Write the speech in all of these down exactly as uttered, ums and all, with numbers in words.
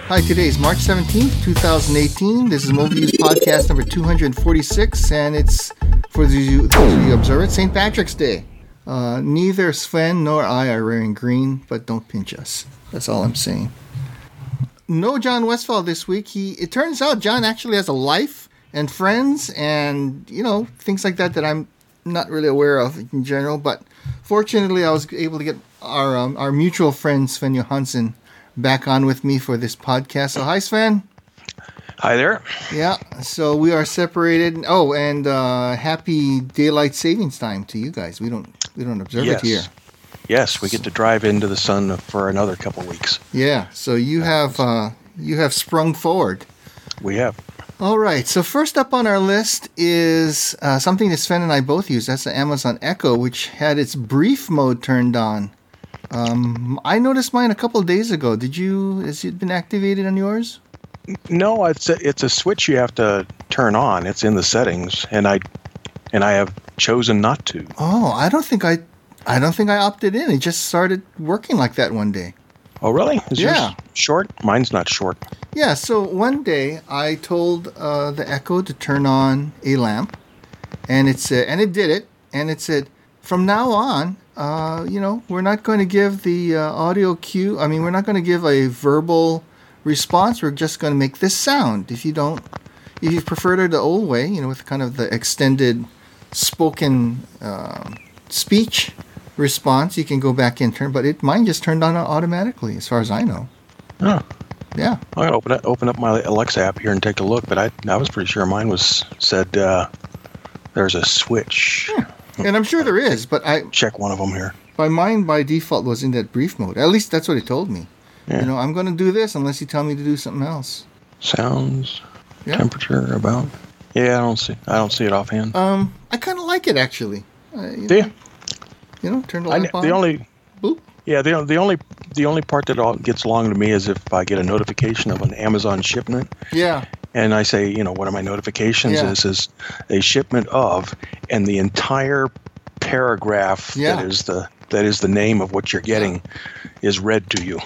Hi, today is March seventeenth, twenty eighteen. This is MobiViews podcast number two hundred forty-six, and it's for the, the observant Saint Patrick's Day. Uh, neither Sven nor I are wearing green, but don't pinch us. That's all I'm saying. No John Westfall this week. He It turns out John actually has a life and friends and, you know, things like that that I'm not really aware of in general. But fortunately, I was able to get our um, our mutual friend Sven Johansson back on with me for this podcast. So hi, Sven. Hi there. Yeah, so we are separated. Oh, and uh, happy daylight savings time to you guys. We don't we don't observe yes. it here. Yes, we get to drive into the sun for another couple weeks. Yeah, so you have uh, you have sprung forward. We have. All right. So first up on our list is uh, something that Sven and I both use. That's the Amazon Echo, which had its brief mode turned on. Um, I noticed mine a couple of days ago. Did you? Has it been activated on yours? No, it's a, it's a switch you have to turn on. It's in the settings, and I and I have chosen not to. Oh, I don't think I, I don't think I opted in. It just started working like that one day. Oh, really? Is Yeah. yours short? Mine's not short. Yeah. So one day I told uh, the Echo to turn on a lamp, and it said, and it did it, and it said, from now on, uh, you know, we're not going to give the uh, audio cue. I mean, we're not going to give a verbal response. We're just going to make this sound. If you don't, if you prefer it the old way, you know, with kind of the extended spoken uh, speech response, you can go back in turn. But it mine just turned on automatically, as far as I know. Oh. Yeah. I'm gonna open up, open up my Alexa app here and take a look. But I I was pretty sure mine was said uh, there's a switch. Yeah. And I'm sure there is, but I check one of them here. By mine by default was in that brief mode. At least that's what it told me. Yeah. You know, I'm going to do this unless you tell me to do something else. Sounds, yeah. temperature, about. Yeah, I don't see. I don't see it offhand. Um, I kind of like it actually. Uh, you do know, you? You know, turn the lamp I, on. The only. Boop. Yeah, the the only the only part that all gets along to me is if I get a notification of an Amazon shipment. Yeah. And I say, you know, one of my notifications yeah. is is a shipment of, and the entire paragraph yeah. that is the that is the name of what you're getting yeah. is read to you.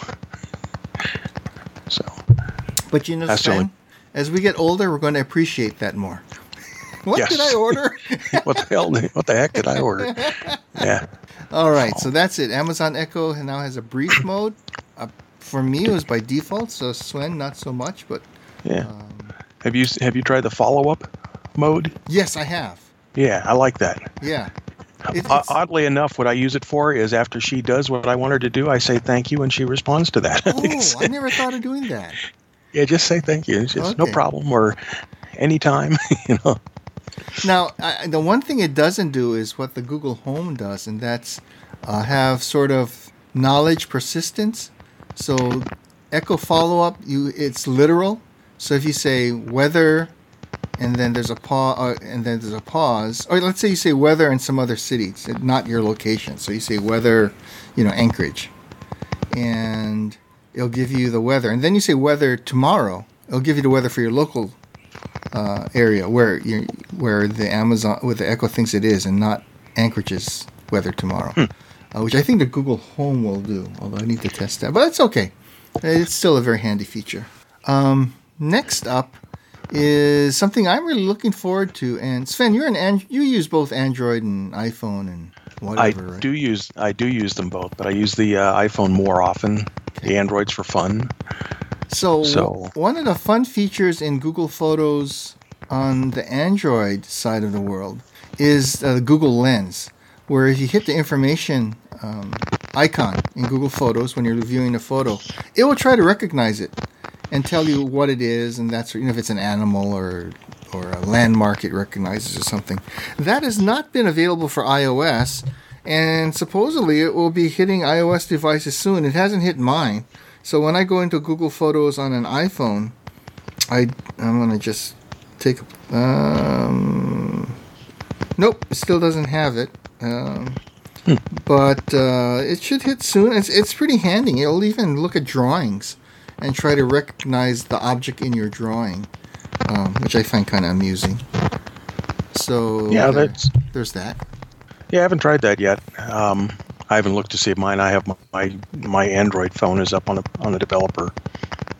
So. But you know, Sven, only... as we get older, we're going to appreciate that more. What yes. did I order? what the hell? What the heck did I order? Yeah. All right, so that's it. Amazon Echo now has a brief mode. Uh, for me, it was by default. So Sven, not so much, but yeah. Um, have you have you tried the follow up mode? Yes, I have. Yeah, I like that. Yeah. It's, it's, Oddly enough, what I use it for is after she does what I want her to do, I say thank you, and she responds to that. Oh, I never thought of doing that. Yeah, just say thank you. It's just okay. no problem or anytime, you know. Now, I, the one thing it doesn't do is what the Google Home does, and that's uh, have sort of knowledge persistence. So Echo follow-up, you it's literal. So if you say weather, and then there's a pause, uh, and then there's a pause, or let's say you say weather in some other city, not your location. So you say weather, you know, Anchorage, and it'll give you the weather, and then you say weather tomorrow. It'll give you the weather for your local uh, area where you where the Amazon, where the Echo thinks it is, and not Anchorage's weather tomorrow, hmm. uh, which I think the Google Home will do. Although I need to test that, but that's okay. It's still a very handy feature. Um, next up is something I'm really looking forward to. And Sven, you're an and- you use both Android and iPhone and whatever. I right? do use I do use them both, but I use the uh, iPhone more often. Okay. The Android's for fun. So, so one of the fun features in Google Photos on the Android side of the world is uh, Google Lens, where if you hit the information um, icon in Google Photos when you're viewing a photo, it will try to recognize it and tell you what it is, and that's, you know, if it's an animal or or a landmark it recognizes or something. That has not been available for iOS, and supposedly it will be hitting iOS devices soon. It hasn't hit mine. So when I go into Google Photos on an iPhone, I, I'm going to just take a... Um, nope, it still doesn't have it. Um, hmm. But uh, it should hit soon. It's, it's pretty handy. It'll even look at drawings and try to recognize the object in your drawing, um, which I find kind of amusing. So yeah, there, that's there's that. Yeah, I haven't tried that yet. Um, I haven't looked to see if mine. I have my my Android phone is up on a on a developer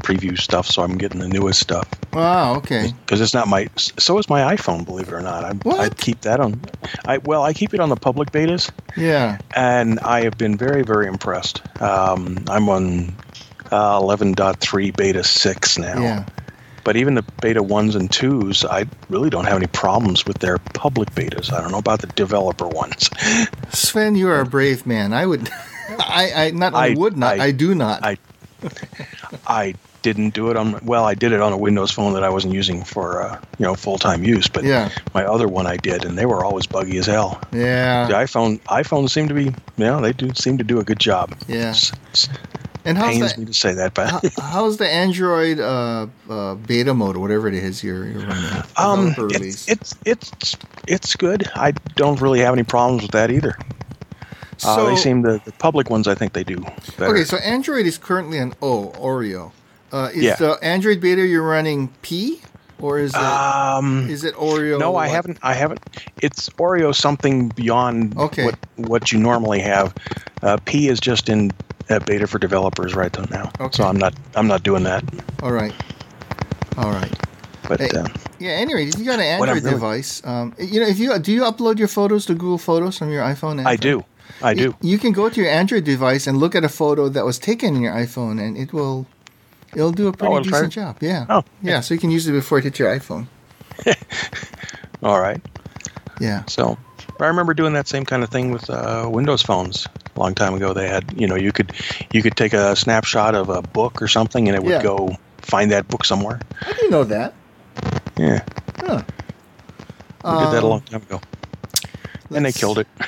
preview stuff, so I'm getting the newest stuff. Wow, okay. Because it's not my. So is my iPhone, believe it or not. I, What? I keep that on. I well, I keep it on the public betas, Yeah. and I have been very, very impressed. Um, I'm on uh, eleven point three beta six now. Yeah. But even the beta ones and twos, I really don't have any problems with their public betas. I don't know about the developer ones. Sven, you are a brave man. I would, I, I not only I- would not, I, I- do not. I I didn't do it on. Well, I did it on a Windows phone that I wasn't using for uh, you know full time use. But Yeah. my other one I did, and they were always buggy as hell. The yeah. iPhone iPhones seem to be, you know, they do seem to do a good job. Yeah. It's, it's And how's pains the me to say that, but how, how's the Android uh, uh, beta mode or whatever it is you're, you're running? um, Developer it's, it's it's it's good. I don't really have any problems with that either. Uh, So- they seem the, the public ones. I think they do better. Okay, so Android is currently an O, Oreo. Uh, is Yeah. the Android beta you're running P, or is it um, is it Oreo? no, I what? haven't. I haven't. It's Oreo something beyond Okay. what what you normally have. Uh, P is just in uh, beta for developers right now. Okay. So I'm not I'm not doing that. All right, all right. But Hey, uh, Yeah. Anyway, if you got an What I'm Android really- device, um, you know, if you do you upload your photos to Google Photos from your iPhone? I do. I do. You, you can go to your Android device and look at a photo that was taken in your iPhone, and it will it'll do a pretty it'll try decent it? job. Yeah. Oh, Yeah. So you can use it before it hits your iPhone. All right. Yeah. So I remember doing that same kind of thing with uh, Windows phones a long time ago. They had, you know, you could you could take a snapshot of a book or something, and it would Yeah. go find that book somewhere. How do you know that? Yeah, Huh. we did that a Um, long time ago, and they let's- killed it.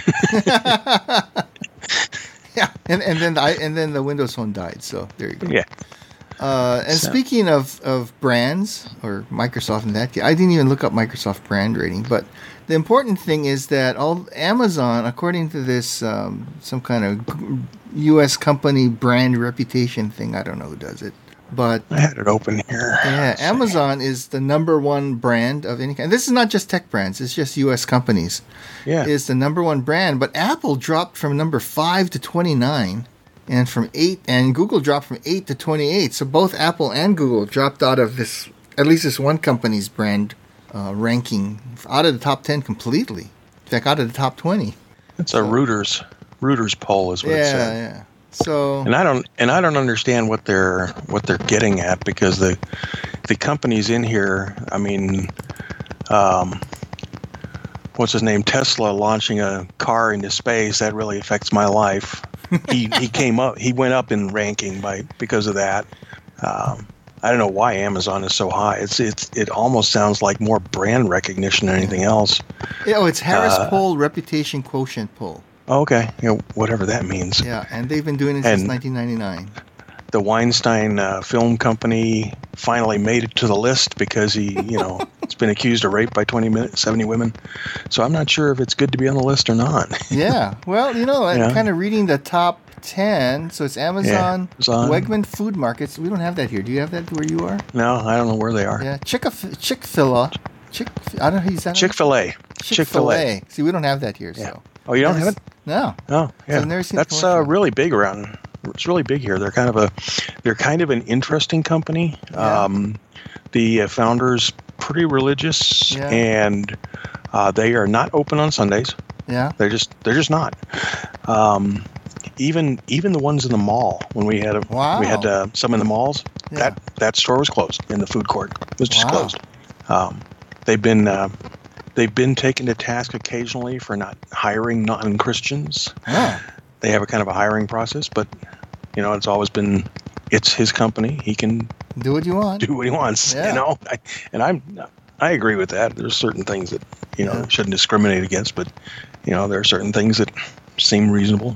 Yeah, and and then the, I- and then the Windows Phone died. So there you go. Yeah. Uh, and So- speaking of, of brands or Microsoft in that case, I didn't even look up Microsoft brand rating. But the important thing is that all Amazon, according to this um, some kind of U S company brand reputation thing, I don't know who does it, but I had it open here. yeah, Amazon is the number one brand of any kind. This is not just tech brands; it's just U S companies. Yeah. Is the number one brand, but Apple dropped from number five to twenty-nine, and from eight, and Google dropped from eight to twenty-eight. So both Apple and Google dropped out of this, at least this one company's brand uh, ranking, out of the top ten completely. In fact, out of the top twenty. It's a Reuters Reuters poll, is what it Yeah, said. yeah. So And I don't and I don't understand what they're what they're getting at, because the the companies in here, I mean, um, what's his name? Tesla launching a car into space, that really affects my life. he he came up he went up in ranking by because of that. Um, I don't know why Amazon is so high. It's it's it almost sounds like more brand recognition than anything else. yeah, oh, it's Harris Uh, Poll Reputation Quotient Poll. Oh, okay, you know, whatever that means. Yeah, and they've been doing it since And- nineteen ninety-nine. The Weinstein uh, Film Company finally made it to the list because he, you know, has been accused of rape by twenty, min- seventy women. So I'm not sure if it's good to be on the list or not. Yeah, well, you know, I'm Yeah. kind of reading the top ten. So it's Amazon, Amazon. Wegman Food Markets. We don't have that here. Do you have that where you are? No, I don't know where they are. Yeah, Chick Chick Fil A. Chick. I don't know. Is that Chick Fil A. Chick Fil A. See, we don't have that here. Yeah. So. Oh, you don't Yes. have it? No. Oh, yeah. I've never seen a That's uh, commercial. really big around. It's really big here. They're kind of a, they're kind of an interesting company. Yeah. Um, the uh, founders pretty religious, Yeah. and uh, they are not open on Sundays. Yeah. They're just they're just not. Um, even even the ones in the mall, when we had a, Wow. we had uh, some in the malls, Yeah. that that store was closed in the food court. It was just Wow. closed. Um, they've been uh, they've been taken to task occasionally for not hiring non-Christians. Oh. They have a kind of a hiring process, but you know, it's always been it's his company. He can Do what you want. do what he wants. Yeah. You know, I, and I'm I agree with that. There's certain things that you know Yeah. shouldn't discriminate against, but you know, there are certain things that seem reasonable.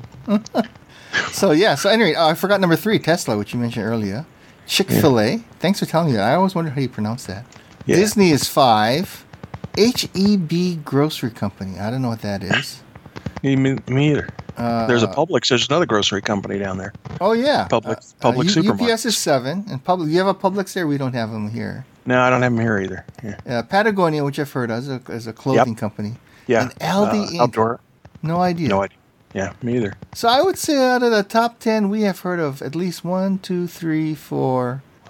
So yeah. So anyway, uh, I forgot number three, Tesla, which you mentioned earlier. Chick Fil A. Thanks for telling me that. I always wondered how you pronounce that. Yeah. Disney is five. H E B Grocery Company. I don't know what that is. Me, me me either. Uh, There's a Publix. There's another grocery company down there. Oh yeah. Publix- Uh, Publix U- supermarket. U P S is seven, and Publix. You have a Publix there. We don't have them here. No, I don't have them here either. Yeah, Uh, Patagonia, which I've heard of, is a, is a clothing company. yeah. And Aldi uh, Incorporated. outdoor. No idea. No idea. Yeah, me either. So I would say out of the top ten, we have heard of at least one, two, three, four,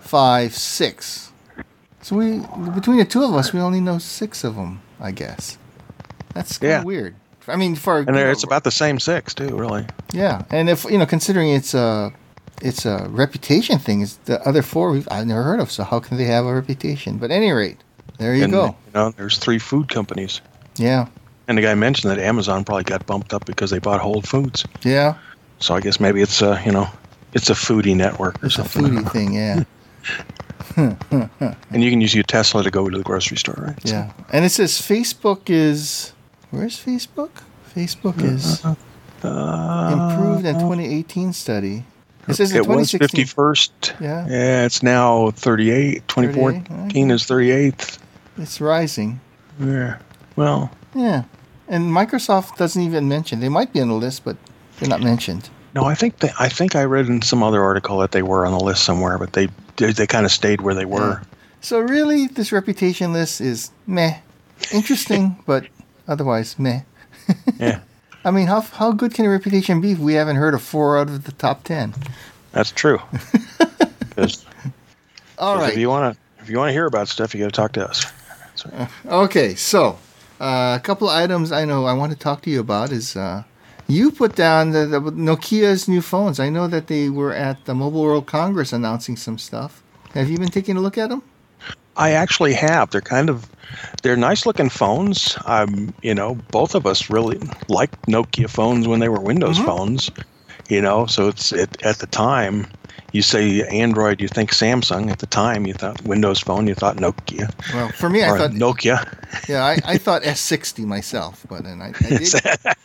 five, six. So we between the two of us, we only know six of them, I guess. That's kind of Yeah. weird. I mean, for And there- it's about the same six too, really. yeah, and if you know, considering it's a it's a reputation thing, it's the other four we've I've never heard of. So how can they have a reputation? But at any rate, there you and, go. You know, there's three food companies. Yeah, And the guy mentioned that Amazon probably got bumped up because they bought Whole Foods. yeah, So I guess maybe it's a, you know, it's a foodie network or it's a something. foodie thing. Yeah, And you can use your Tesla to go to the grocery store, right? So- yeah. And it says Facebook is where's Facebook? Facebook is Uh, improved in twenty eighteen study. It says in it twenty was sixteen. fifty-first. Yeah. Yeah, it's now thirty-eight. twenty fourteen thirty-eight, is thirty-eighth. It's rising. Yeah. Well, Yeah, and Microsoft doesn't even mention. They might be on the list, but they're not mentioned. no, I think they, I think I read in some other article that they were on the list somewhere, but they they, they kind of stayed where they were. So really, this reputation list is meh. Interesting, but otherwise meh. Yeah, I mean, how how good can a reputation be if we haven't heard of four out of the top ten? that's true. 'Cause- All 'cause right. If you want to if you want to hear about stuff, you got to talk to us. That's right. Okay, so uh, a couple of items I know I want to talk to you about is uh, you put down the, the Nokia's new phones. I know that they were at the Mobile World Congress announcing some stuff. Have you been taking a look at them? I actually have. They're kind of they're nice looking phones. Um, you know, both of us really liked Nokia phones when they were Windows Mhm. phones. You know, so it's it, at the time you say Android, you think Samsung. At the time, you thought Windows phone, you thought Nokia Well, for me, I or thought Nokia. yeah, I, I thought S sixty myself, but then I, I did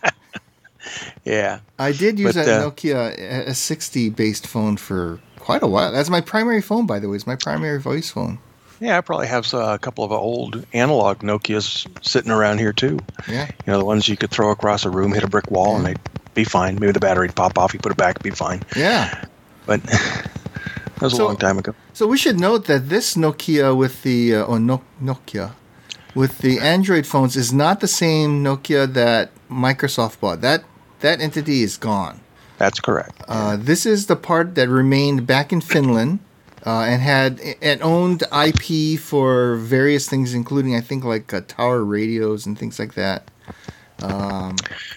Yeah, I did use But, that uh, Nokia S sixty based phone for quite a while. That's my primary phone, by the way. It's my primary voice phone. yeah. I probably have uh, a couple of old analog Nokias sitting around here too. Yeah. You know, the ones you could throw across a room, hit a brick wall, and they'd be fine. Maybe the battery'd pop off. You put it back, it'd be fine. Yeah. But that was a So- long time ago. So we should note that this Nokia with the uh, or no, Nokia with the Android phones is not the same Nokia that Microsoft bought. That that entity is gone. That's correct. Uh, this is the part that remained back in Finland uh, and had and owned I P for various things, including I think like uh, tower radios and things like that. Um,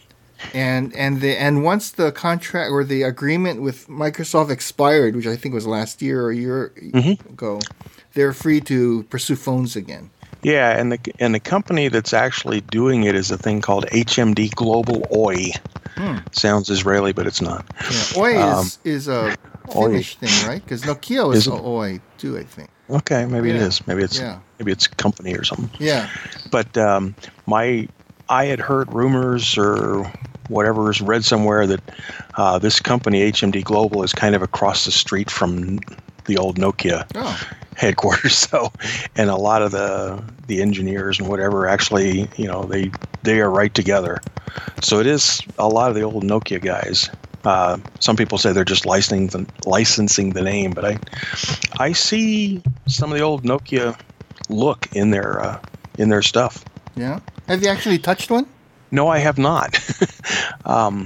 and and the and once the contract or the agreement with Microsoft expired, which I think was last year or a year Mhm. ago, they're free to pursue phones again. Yeah, and the and the company that's actually doing it is a thing called H M D Global O I. Hmm. Sounds Israeli, but it's not. Yeah. Oi Um, is, is a Oi. Finnish thing, right? Because Nokia is Is it? Oi too, I think. Okay, maybe it Yeah. is. Maybe it's Yeah. maybe it's a company or something. Yeah. But um, my I had heard rumors or whatever, read somewhere that uh, this company H M D Global is kind of across the street from the old Nokia Oh. headquarters. So, and a lot of the the engineers and whatever actually, you know, they they are right together. So it is a lot of the old Nokia guys. Uh, some people say they're just licensing the, licensing the name, but I I see some of the old Nokia look in their uh, in their stuff. Yeah. Have you actually touched one? No, I have not. um,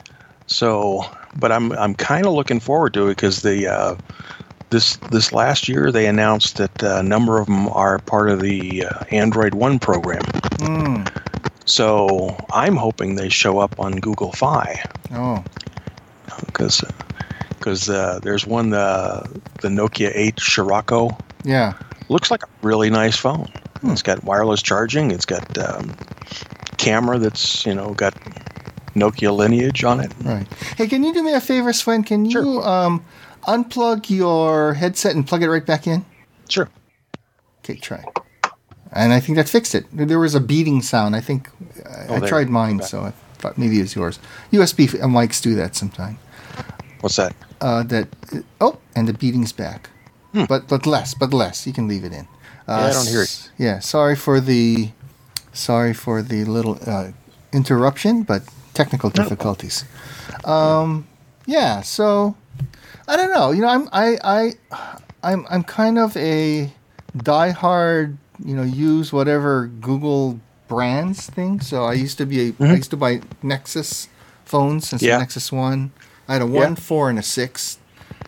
so, but I'm I'm kind of looking forward to it because the uh, this this last year they announced that a number of them are part of the uh, Android One program. Hmm. So I'm hoping they show up on Google Fi Oh. because because uh, there's one the the Nokia eight Scirocco. Yeah. Looks like a really nice phone. Hmm. It's got wireless charging. It's got um, camera that's, you know, got Nokia lineage on it. Right. Hey, can you do me a favor, Sven? Can you Sure. um, unplug your headset and plug it right back in? Sure. Okay, try. And I think that fixed it. There was a beating sound. I think I, Oh, I there. tried mine, Okay. so I thought maybe it was yours. U S B f- mics do that sometime. What's that? Uh, that oh, and the beating's back, Hmm. but but less, but less. You can leave it in. Uh, Yeah, I don't hear it. s- Yeah, sorry for the sorry for the little uh, interruption, but technical No. difficulties. Um, yeah, so I don't know. You know, I'm I I I'm I'm kind of a diehard, you know, use whatever Google brands thing. So I used to be a, I Mhm. used to buy Nexus phones since Yeah. the Nexus One. I had a Yeah. one, four, and a six.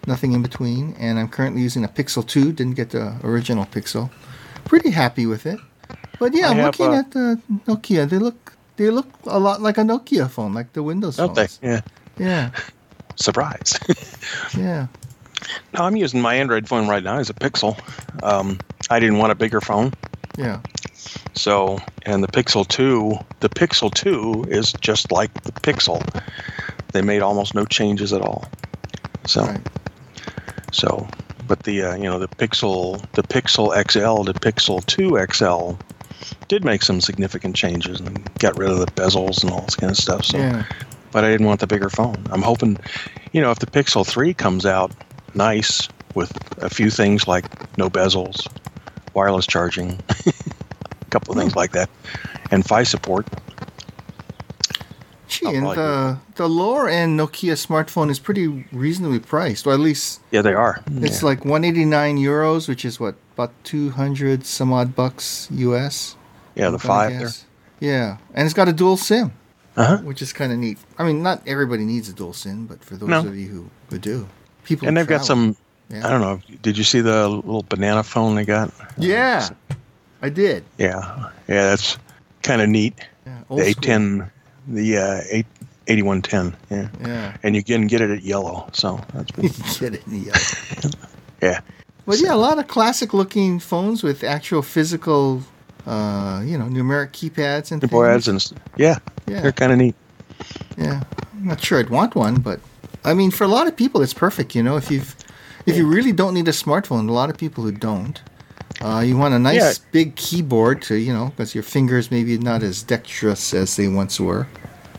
nothing in between. And I'm currently using a Pixel two. Didn't get the original Pixel. Pretty happy with it. But yeah, I I'm have, looking uh, at the Nokia. They look they look a lot like a Nokia phone, like the Windows Don't phones. they? Yeah. Yeah, Surprise. yeah. No, I'm using my Android phone right now as a Pixel. Um, I didn't want a bigger phone. Yeah. So, and the Pixel two, the Pixel two is just like the Pixel. They made almost no changes at all. So, Right. so, but the uh, you know the Pixel, the Pixel X L, the Pixel two X L did make some significant changes and got rid of the bezels and all this kind of stuff. So, Yeah. but I didn't want the bigger phone. I'm hoping, you know, if the Pixel three comes out nice with a few things like no bezels, wireless charging, a couple of things like that, and Fi support. Gee, I'll and probably the the lower end Nokia smartphone is pretty reasonably priced, or at least Yeah, they are. it's Yeah. like one eighty-nine euros, which is what, about two hundred some odd bucks U S. Yeah, I'm the gonna five there. guess. Yeah, and it's got a dual SIM, Uh-huh. which is kind of neat. I mean, not everybody needs a dual SIM, but for those No. of you who, who do, people. And who they've got travel. some, Yeah. I don't know, did you see the little banana phone they got? Yeah, I did. Yeah, yeah, that's kind of neat. Yeah, old The school. eight ten, the uh, eight eighty-one ten, yeah. Yeah, And you can get it at yellow, so that's been, get it? Yeah. yeah. But yeah, a lot of classic-looking phones with actual physical, uh, you know, numeric keypads and things. Boys and s- yeah, Yeah. they're kind of neat. Yeah, I'm not sure I'd want one, but I mean, for a lot of people, it's perfect. You know, if you've if you really don't need a smartphone, a lot of people who don't, uh, you want a nice Yeah. big keyboard to, you know, because your fingers maybe not as dexterous as they once were.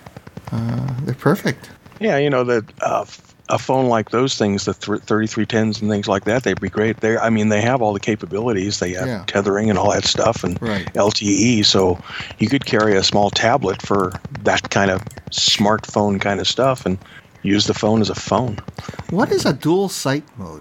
Uh, they're perfect. Yeah, you know, the uh, f- a phone like those things, the th- thirty-three tens and things like that, they'd be great. They, I mean, they have all the capabilities. They have Yeah. tethering and all that stuff, and Right. L T E. So you could carry a small tablet for that kind of smartphone kind of stuff, and use the phone as a phone. What is a dual sight mode?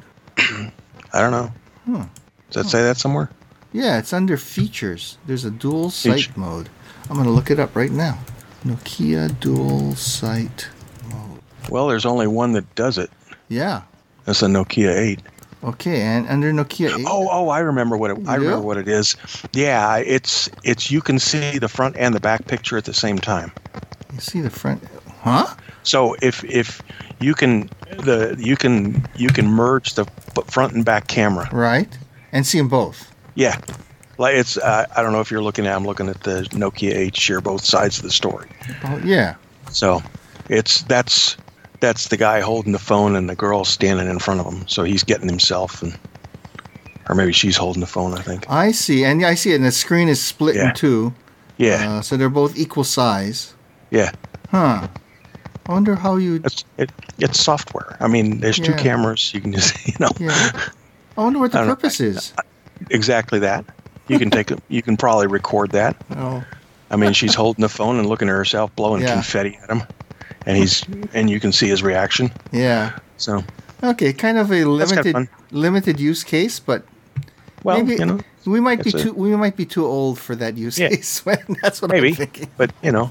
I don't know. Hmm. Does that say that somewhere? Yeah, it's under features. There's a dual sight Feature. mode. I'm going to look it up right now. Nokia dual sight mode. Well, there's only one that does it. Yeah. That's a Nokia eight. Okay, and under Nokia eight. Oh, oh, I remember what it, I You do? remember what it is. Yeah, it's it's you can see the front and the back picture at the same time. You see the front. Huh? So if if you can the you can you can merge the f- front and back camera. Right. And see them both. Yeah, like it's uh, I don't know if you're looking at I'm looking at the Nokia eight share both sides of the story. Oh, yeah. So it's that's that's the guy holding the phone and the girl standing in front of him. So he's getting himself and or maybe she's holding the phone. I think. I see. And yeah, I see it. And the screen is split Yeah. in two. Yeah, Uh, so they're both equal size. yeah. Huh. I wonder how you. It's it, it's software. I mean, there's two Yeah. cameras. You can just you know Yeah. I wonder what the I don't know. purpose is. exactly that. You can take a, you can probably record that. Oh. I mean, she's holding the phone and looking at herself, blowing Yeah. confetti at him, and he's and you can see his reaction. Yeah. So, Okay. Kind of a That's kinda limited fun. limited use case, but well, maybe you know, we might be it's a- too we might be too old for that use Yeah. case. That's what maybe, I'm thinking. but you know,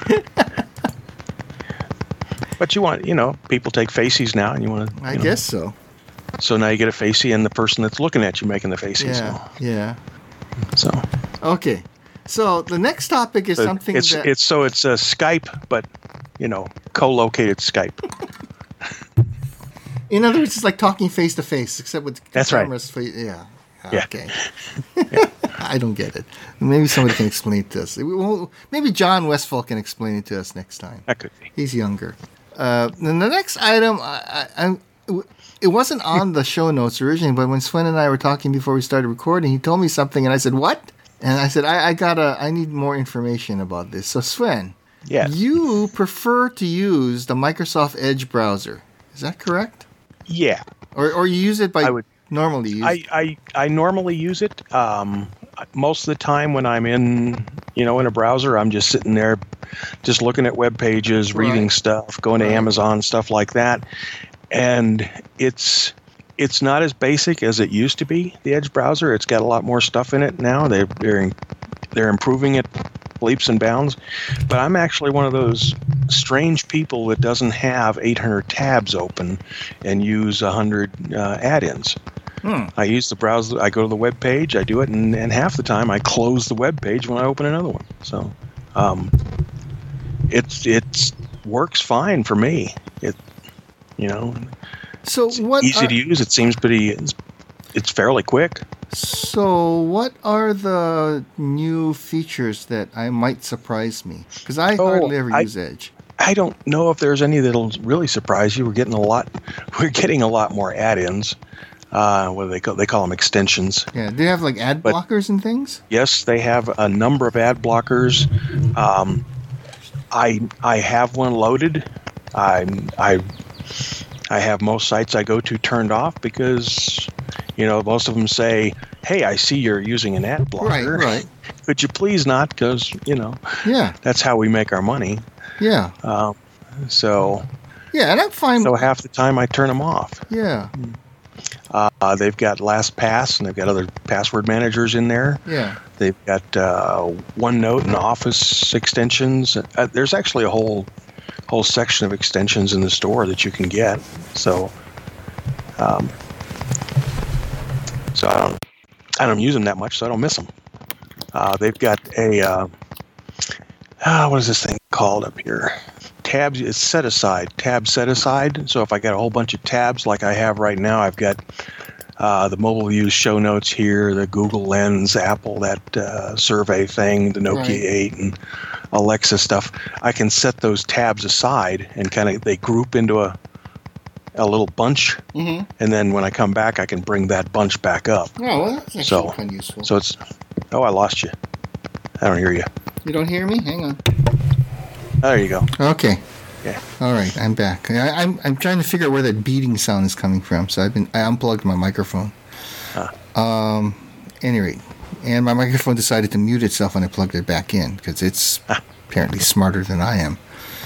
but you want you know, people take facies now, and you want to. I guess so. So now you get a facey, and the person that's looking at you making the facies. Yeah. Yeah. So, Okay. So the next topic is so something it's that it's so it's a Skype, but you know, co-located Skype. in other words, it's like talking face to face, except with That's right. cameras. Fa- yeah. Yeah. Okay. I don't get it. Maybe somebody can explain it to us. We won't- Maybe John Westfall can explain it to us next time. That could be. He's younger. Uh, then the next item, I, I, I, it wasn't on the show notes originally, but when Sven and I were talking before we started recording, he told me something, and I said, "What?" And I said, "I, I gotta, I need more information about this." So Sven, Yes. you prefer to use the Microsoft Edge browser, is that correct? Yeah. Or, or you use it by I would- normally use? I, I, I normally use it. Um, most of the time when I'm in, you know, in a browser, I'm just sitting there, just looking at web pages, reading Right. stuff, going to Right. Amazon, stuff like that. And it's it's not as basic as it used to be. The Edge browser, it's got a lot more stuff in it now. They're they're they're improving it leaps and bounds. But I'm actually one of those strange people that doesn't have eight hundred tabs open and use one hundred uh, add-ins. Hmm. I use the browser. I go to the web page. I do it, and, and half the time I close the web page when I open another one. So, um, it's it's works fine for me. It, you know, So it's what? easy are, to use. It seems pretty. It's, it's fairly quick. So what are the new features that I might surprise me? Because I Oh, hardly ever I- use Edge. I don't know if there's any that'll really surprise you. We're getting a lot. We're getting a lot more add-ins. Uh, what do they call? They call them extensions. Yeah, do they have like ad But- blockers and things? Yes, they have a number of ad blockers. Um, I I have one loaded. I I I have most sites I go to turned off because, you know, most of them say, "Hey, I see you're using an ad blocker. Right, right. Could you please not? Because, you know, Yeah, that's how we make our money." yeah, Um, so yeah, and I'm fine. so half the time I turn them off. Yeah, Uh, they've got LastPass and they've got other password managers in there. yeah. They've got uh, OneNote and Office extensions. Uh, there's actually a whole whole section of extensions in the store that you can get. So, um, so I don't I don't use them that much, so I don't miss them. Uh, they've got a uh, ah, what is this thing called up here? Tabs. It's set aside. Tab set aside. So if I got a whole bunch of tabs like I have right now, I've got uh, the mobile views show notes here, the Google Lens, Apple, that uh, survey thing, the Nokia Right. eight, and Alexa stuff. I can set those tabs aside and kind of they group into a a little bunch, Mm-hmm. and then when I come back, I can bring that bunch back up. Oh, well, that's actually So- kind of useful. So it's oh, I lost you. I don't hear you. You don't hear me? Hang on. There you go. Okay. Yeah. All right, I'm back. I, I'm I'm trying to figure out where that beating sound is coming from. So I've been I unplugged my microphone. Huh. Um, any rate, and my microphone decided to mute itself when I plugged it back in because it's apparently smarter than I am.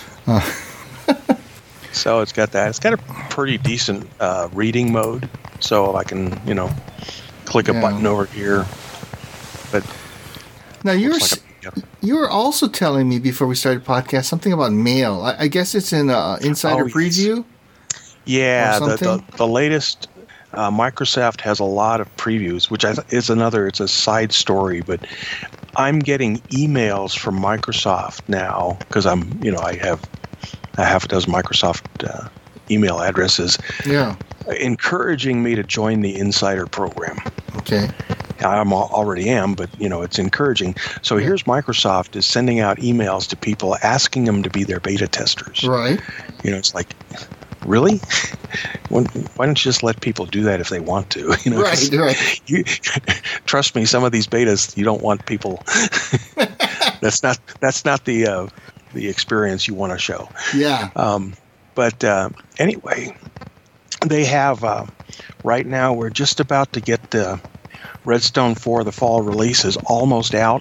So it's got that. It's got a pretty decent uh, reading mode. So I can, you know, click a Yeah. button over here. But Now you're looks s- like a, you were also telling me before we started podcast something about mail. I, I guess it's in uh, Insider Oh, yes. Preview. yeah, Or the, the something? the latest uh, Microsoft has a lot of previews, which I th- is another. It's a side story, but I'm getting emails from Microsoft now because I'm, you know, I have a half a dozen Microsoft uh, email addresses Yeah. encouraging me to join the Insider program. Okay. I'm al- already am, but you know it's encouraging. So here's Microsoft is sending out emails to people asking them to be their beta testers. Right. You know, it's like, really? When, why don't you just let people do that if they want to? You know, 'cause Right. Right. You, trust me, some of these betas you don't want people. that's not that's not the uh, the experience you want to show. Yeah. Um, but uh, anyway, they have uh, right now. We're just about to get the Redstone four, the fall release is almost out.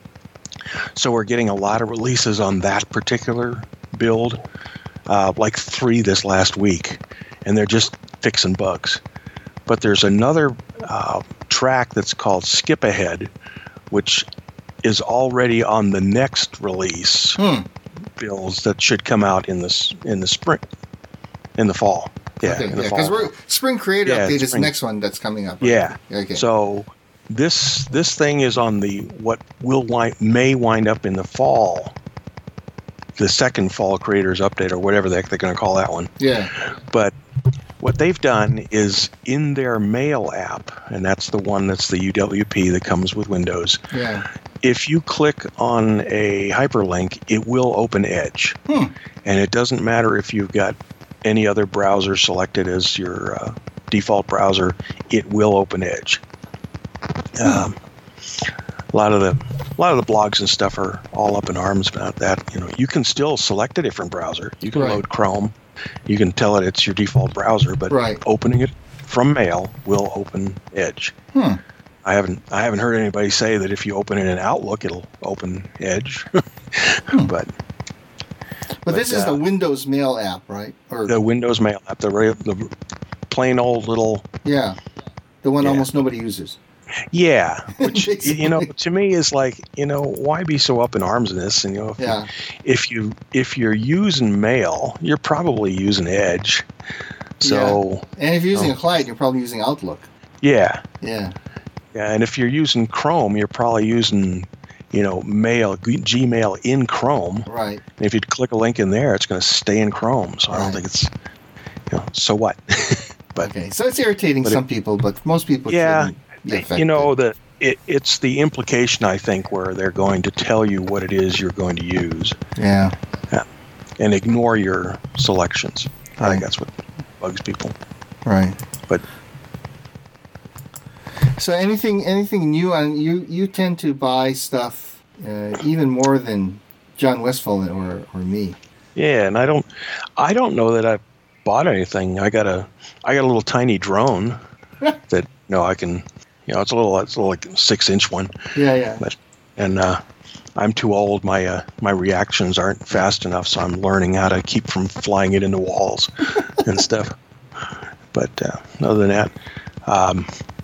So we're getting a lot of releases on that particular build, uh, like three this last week, and they're just fixing bugs. But there's another uh, track that's called Skip Ahead, which is already on the next release Hmm. builds that should come out in the s- in the spring, in the fall. Yeah, Okay. in Yeah. the Because fall. we're Spring Creator Yeah, Update is the spring. next one that's coming up. right? Yeah. Okay. So this this thing is on the what will wind, may wind up in the fall, the second fall creators update or whatever the heck they're going to call that one. yeah. But what they've done is in their mail app, and that's the one that's the U W P that comes with Windows. Yeah. If you click on a hyperlink, it will open Edge. Hmm. And it doesn't matter if you've got any other browser selected as your uh, default browser, it will open Edge. Um, a lot of the a lot of the blogs and stuff are all up in arms about that. You know, you can still select a different browser. You can Right. load Chrome. You can tell it it's your default browser, but Right. opening it from mail will open Edge. Hmm. I haven't I haven't heard anybody say that if you open it in Outlook, it'll open Edge. But But this is uh, the Windows Mail app, right? Or the Windows Mail app, the re- the plain old little yeah, the one Yeah. almost nobody uses. Yeah, which you know, to me is like, you know, why be so up in arms in this? And you know, if, Yeah. you, if you if you're using Mail, you're probably using Edge. So, Yeah. And if you're using oh. a client, you're probably using Outlook. yeah, Yeah. yeah, and if you're using Chrome, you're probably using, you know, Mail, Gmail in Chrome. Right. And if you click a link in there, it's going to stay in Chrome. So I don't Right. think it's, you know, so what? But Okay, so it's irritating but some it, people, but most people yeah, shouldn't be affected. you know, the it, it's the implication, I think, where they're going to tell you what it is you're going to use. Yeah. Yeah, and ignore your selections. I Right. think that's what bugs people. Right. But So anything anything new on you you tend to buy stuff uh, even more than John Westfall or, or me. yeah, and I don't, I don't know that I bought anything. I got a, I got a little tiny drone that, you know, I can, you know, it's a little, it's a little like six inch one. Yeah, yeah. But, and uh, I'm too old. My uh, my reactions aren't fast enough, so I'm learning how to keep from flying it into walls and stuff. But uh, other than that, um,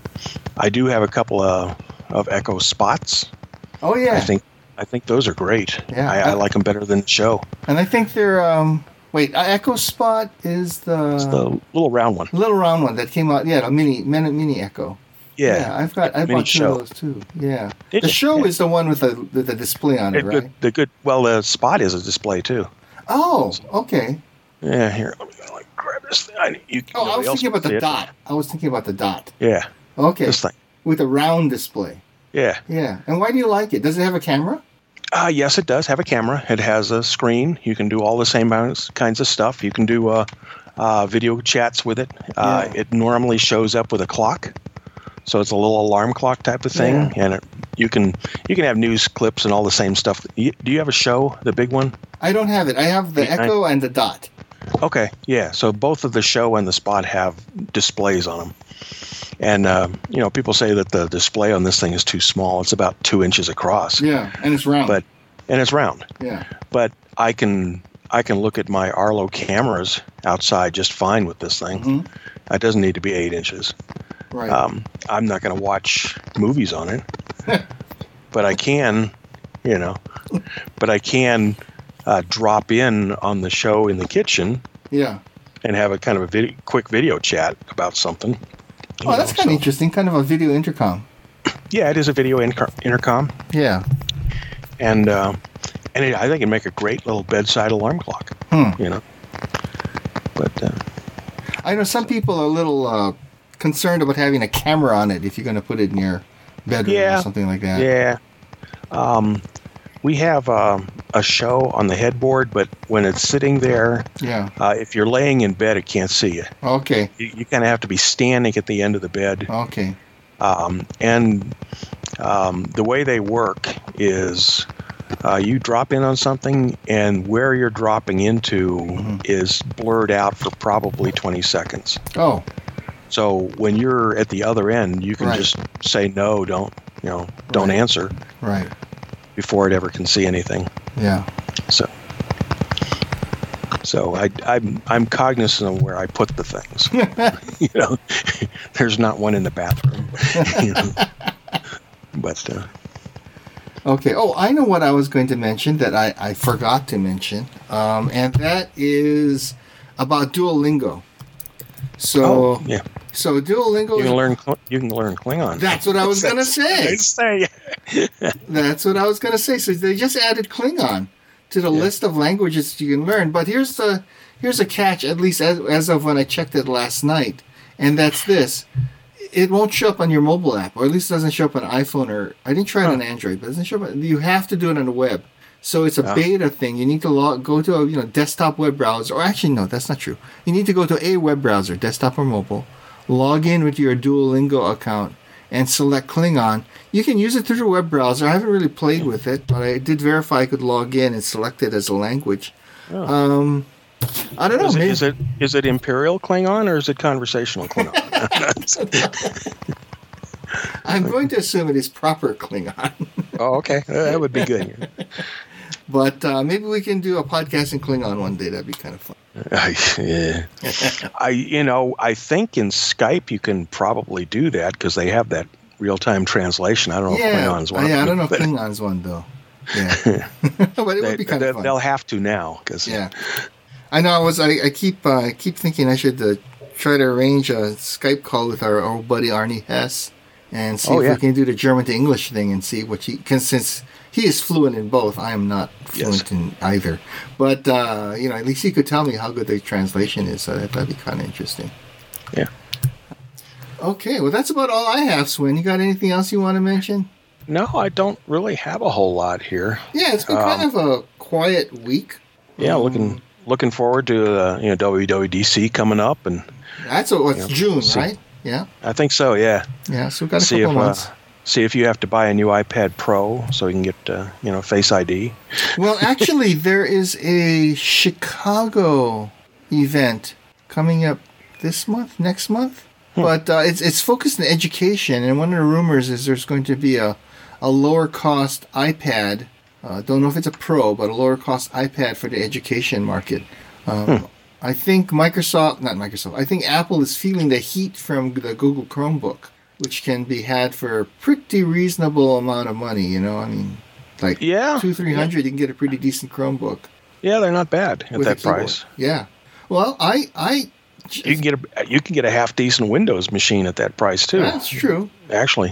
I do have a couple of, of Echo Spots. Oh yeah. I think I think those are great. Yeah. I, I like them better than the Show. And I think they're um wait, uh, Echo Spot is the, It's the little round one. little round one that came out. Yeah, the mini mini, mini Echo. Yeah. Yeah, I've got I Mini bought two Show. of those too. Yeah. Did the you? Show Yeah. is the one with the with the display on it, The right? good, the good. Well, the Spot is a display too. Oh, okay. Yeah, here. Let me like grab this thing. I, you, Oh, I was nobody else thinking about can see the it. dot. I was thinking about the dot. Yeah, Okay. this thing. With a round display. Yeah. Yeah. And why do you like it? Does it have a camera? Uh, yes, it does have a camera. It has a screen. You can do all the same kinds of stuff. You can do uh, uh, video chats with it. Uh, Yeah. It normally shows up with a clock, so it's a little alarm clock type of thing. Yeah. And it, you can you can have news clips and all the same stuff. You, do you have a Show, the big one? I don't have it. I have the I- Echo and the dot. Okay, yeah. So both of the Show and the Spot have displays on them. And, uh, you know, people say that the display on this thing is too small. It's about two inches across. Yeah, and it's round. But and it's round. yeah. But I can I can look at my Arlo cameras outside just fine with this thing. Mhm. It doesn't need to be eight inches. Right. Um, I'm not going to watch movies on it, but I can, you know, but I can uh, drop in on the Show in the kitchen yeah. and have a kind of a video, quick video chat about something. you Oh, that's know, kind of so- interesting. Kind of a video intercom. Yeah, it is a video inter- intercom, Yeah. and uh, and it, I think it'd make a great little bedside alarm clock. Hmm. You know, but uh, I know some people are a little uh, concerned about having a camera on it if you're going to put it in your bedroom Yeah. or something like that. yeah, um, we have um, a Show on the headboard, but when it's sitting there, Yeah. uh, if you're laying in bed, it can't see you. Okay. You, you kind of have to be standing at the end of the bed. Okay. Um, and um, the way they work is uh, you drop in on something, and where you're dropping into Mhm. is blurred out for probably twenty seconds. Oh. So when you're at the other end, you can Right. just say no, don't you know, don't Right. answer Right. before it ever can see anything. Yeah. So, so I, I'm I'm cognizant of where I put the things. You know, there's not one in the bathroom. You know? But uh, Okay. Oh, I know what I was going to mention that I, I forgot to mention, um, and that is about Duolingo. So, oh yeah, so Duolingo. you is- can learn Cl- you can learn Klingon. That's what I was gonna say. say. That's what I was going to say. So they just added Klingon to the Yeah. list of languages you can learn. But here's the here's a catch. At least as, as of when I checked it last night, and that's this: it won't show up on your mobile app, or at least it doesn't show up on iPhone. Or I didn't try it on Android, but it doesn't show up. You have to do it on the web. So it's a Ah. beta thing. You need to log, go to a you know desktop web browser, or actually no, that's not true. You need to go to a web browser, desktop or mobile, log in with your Duolingo account, and select Klingon. You can use it through the web browser. I haven't really played with it, but I did verify I could log in and select it as a language. Oh. Um, I don't know. Is it, maybe is it is it Imperial Klingon or is it conversational Klingon? I'm going to assume it is proper Klingon. Oh, okay, Uh, that would be good. But uh, maybe we can do a podcast in Klingon one day. That'd be kind of fun. I, yeah. I you know I think in Skype you can probably do that because they have that real-time translation. I don't know Yeah, if Klingons want yeah, I to, don't know if but Klingons one though. Yeah, but it they, would be kind they, of fun. they'll have to now. Cause, Yeah, I know. I was. I, I keep. Uh, I keep thinking I should uh, try to arrange a Skype call with our old buddy Arnie Hess and see Oh, if yeah. we can do the German to English thing and see what he. Cause since he is fluent in both, I am not fluent Yes. in either. But uh, you know, at least he could tell me how good the translation is. So that, that'd be kind of interesting. Yeah. Okay, well, that's about all I have, Swin. You got anything else you want to mention? No, I don't really have a whole lot here. Yeah, it's been Um, kind of a quiet week. Yeah, Um, looking looking forward to uh, you know W W D C coming up, and That's a, what's Yeah, June, see. right? Yeah, I think so. Yeah. yeah. So we've got a see couple if of uh, months. see if you have to buy a new iPad Pro so you can get uh, you know Face I D. Well, actually, there is a Chicago event coming up this month, next month. Hmm. But uh, it's it's focused on education, and one of the rumors is there's going to be a a lower cost iPad. Uh, don't know if it's a Pro, but a lower cost iPad for the education market. Um, Hmm. I think Microsoft, not Microsoft, I think Apple is feeling the heat from the Google Chromebook, which can be had for a pretty reasonable amount of money. You know, I mean, like Yeah. two, three hundred, you can get a pretty decent Chromebook Yeah, they're not bad at with a that keyboard. price. Yeah. Well, I, I, You can get a you can get a half decent Windows machine at that price too. that's true. Actually,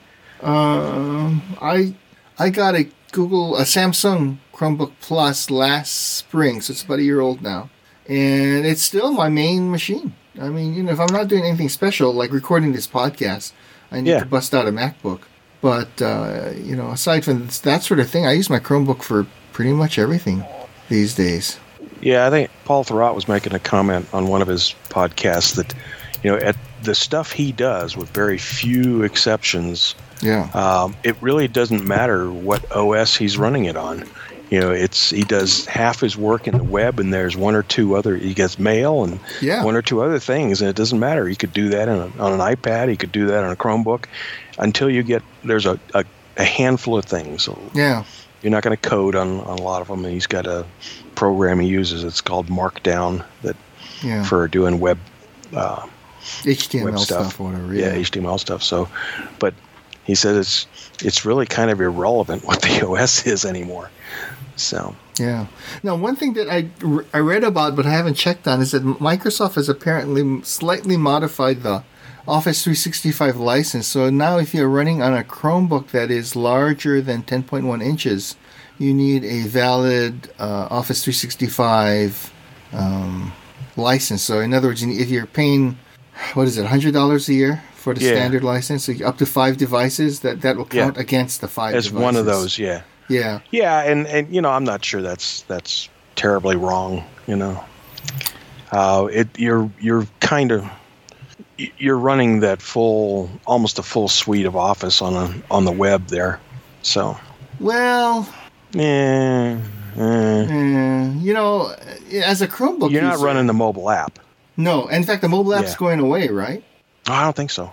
Um, I, I got a Google, a Samsung Chromebook Plus last spring, so it's about a year old now, and it's still my main machine. I mean, you know, if I'm not doing anything special like recording this podcast, I need Yeah. to bust out a MacBook. But uh, you know, aside from that sort of thing, I use my Chromebook for pretty much everything these days. yeah, I think Paul Thurrott was making a comment on one of his podcasts that you know at the stuff he does, with very few exceptions, Yeah. um, it really doesn't matter what O S he's running it on. You know, it's he does half his work in the web, and there's one or two other. He gets mail and Yeah. one or two other things, and it doesn't matter. He could do that on, a, on an iPad. He could do that on a Chromebook, until you get there's a, a, a handful of things. So Yeah. you're not going to code on, on a lot of them. And he's got a program he uses. It's called Markdown that Yeah. for doing web. Uh, H T M L web stuff. stuff. or whatever. yeah, Yeah. H T M L stuff. So, but he says it's it's really kind of irrelevant what the O S is anymore. So Yeah. Now, one thing that I, I read about but I haven't checked on is that Microsoft has apparently slightly modified the Office three sixty-five license. So now if you're running on a Chromebook that is larger than ten point one inches, you need a valid uh, Office three sixty-five um, license. So in other words, you need- if you're paying, what is it, one hundred dollars a year for the Yeah. standard license, so up to five devices, that, that will Yeah. count against the five as devices. one of those, yeah, Yeah. yeah, and and you know I'm not sure that's that's terribly wrong. You know, uh, it you're you're kind of you're running that full almost a full suite of Office on a on the web there. So Well, yeah. Eh. Uh, you know, as a Chromebook You're not user- running the mobile app. No, in fact, the mobile app's Yeah. going away, right? Oh, I don't think so.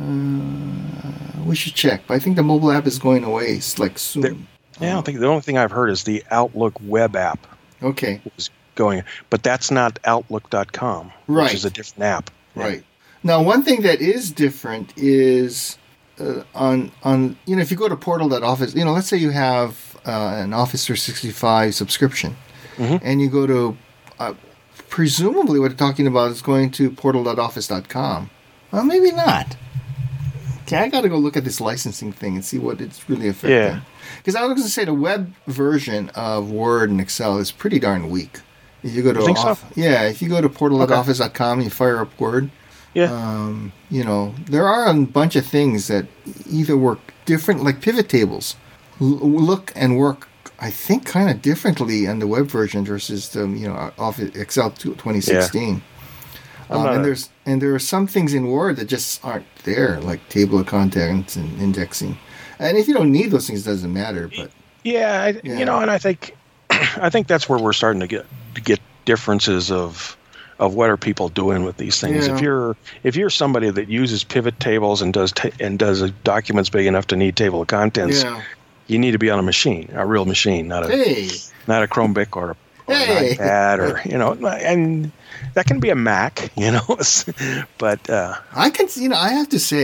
We should check, but I think the mobile app is going away s- like soon. There- Yeah, I don't think the only thing I've heard is the Outlook web app Okay, is going, but that's not Outlook dot com, Right. which is a different app. right. Now, one thing that is different is uh, on on you know if you go to portal dot office, you know, let's say you have uh, an Office three sixty-five subscription, Mhm. and you go to uh, presumably what they're talking about is going to portal dot office dot com. Well, maybe not. Okay, I got to go look at this licensing thing and see what it's really affecting. Yeah. Because I was going to say the web version of Word and Excel is pretty darn weak. If you go to You think so? off- yeah, if you go to portal dot office dot com and you fire up Word, Yeah. um, you know there are a bunch of things that either work different, like pivot tables, l- look and work. I think kind of differently on the web version versus the you know Office Excel twenty sixteen. I'm Um, not and a- there's and there are some things in Word that just aren't there, like table of contents and indexing. And if you don't need those things, it doesn't matter. But Yeah, I, Yeah. you know, and I think I think that's where we're starting to get to get differences of of what are people doing with these things. Yeah. If you're if you're somebody that uses pivot tables and does ta- and does a documents big enough to need table of contents, yeah, you need to be on a machine, a real machine, not a hey, not a Chromebook or, a, or Hey. an iPad or you know, and that can be a Mac, you know, but uh, I can. You know, I have to say,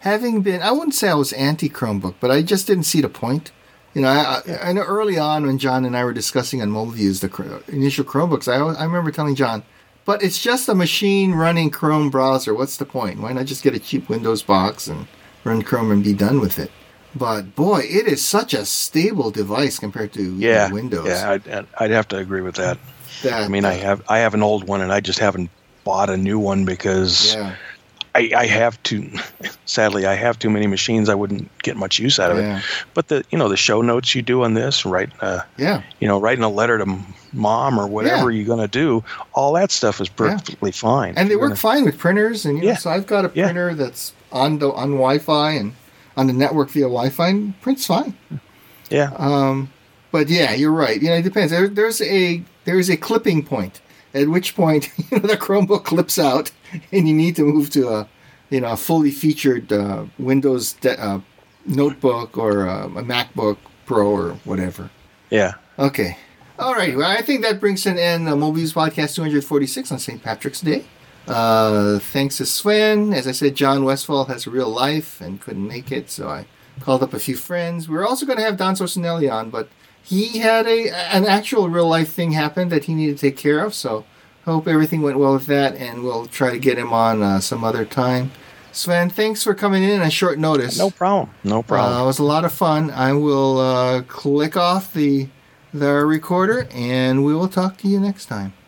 having been, I wouldn't say I was anti-Chromebook, but I just didn't see the point. You know, I, I, I know early on when John and I were discussing on MobileViews the initial Chromebooks, I, I remember telling John, but it's just a machine running Chrome browser. What's the point? Why not just get a cheap Windows box and run Chrome and be done with it? But boy, it is such a stable device compared to yeah, know, Windows. Yeah, I'd, I'd have to agree with that. that I mean, uh, I have I have an old one, and I just haven't bought a new one because yeah. I, I have too. Sadly, I have too many machines. I wouldn't get much use out of yeah. it. But the you know the show notes you do on this, right? Uh, yeah. You know, writing a letter to mom or whatever yeah. you're going to do, all that stuff is perfectly yeah. fine. And they work gonna, fine with printers. And you yeah. know, so I've got a printer yeah. that's on the on Wi-Fi and on the network via Wi-Fi, and prints fine. Yeah. Um, but yeah, you're right. You know, it depends. There, there's a there's a clipping point, at which point you know the Chromebook clips out, and you need to move to a you know a fully featured uh, Windows de- uh, notebook or uh, a MacBook Pro or whatever. Yeah. Okay. All right. Well, I think that brings an end to MobileViews Podcast two forty-six on Saint Patrick's Day. Uh, thanks to Sven. As I said, John Westfall has a real life and couldn't make it, so I called up a few friends. We were also going to have Don Sorcinelli on, but he had a an actual real life thing happen that he needed to take care of, so hope everything went well with that, and we'll try to get him on uh, some other time. Sven, thanks for coming in on short notice. No problem. No problem. Uh, it was a lot of fun. I will uh, click off the the recorder, and we will talk to you next time.